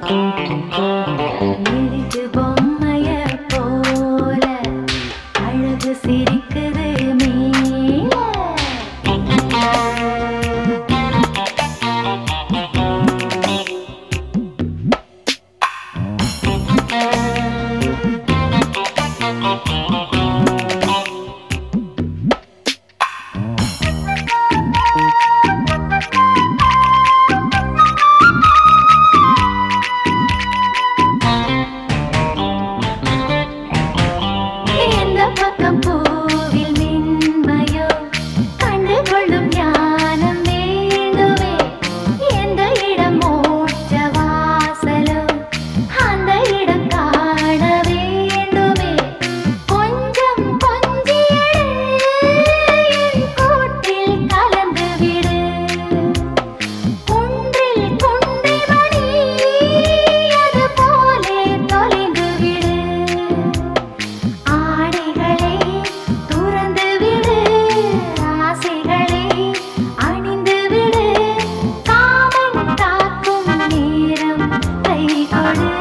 எழுது பொம்மைய போல அழகு சிரிக்குது மேல. எந்த பக்கம் பூவில் மென்மையோ கண்டு கொள்ளும் ஞானம் வேண்டுமே. எந்த இடம் மோட்ச வாசலோ அந்த இடம் காண வேண்டுமே. கொஞ்சம் கொஞ்சியடு என் கூட்டில் கலந்து விடு. குன்றில் குன்றை மணி அது போலே தொலைந்து விடு. ஆடைகளை துறந்து விடு, ஆசைகளை அணிந்து விடு. காமன் காக்கும் நேரம் கை கொடு.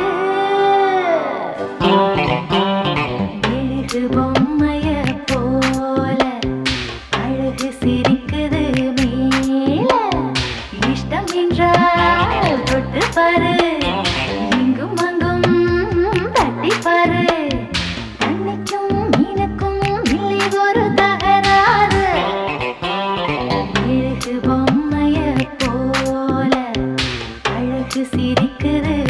எழுது பொம்மைய போல அழகு சிரிக்குது மேல. இஷ்டம் என்றால் தொட்டு பாரு, இங்கும் அங்கும் தட்டி பாரு. தண்ணிக்கும் மீனுக்கும் இல்லை ஒரு தகராறு. எழுது பொம்மைய போல அழகு சிரிக்குது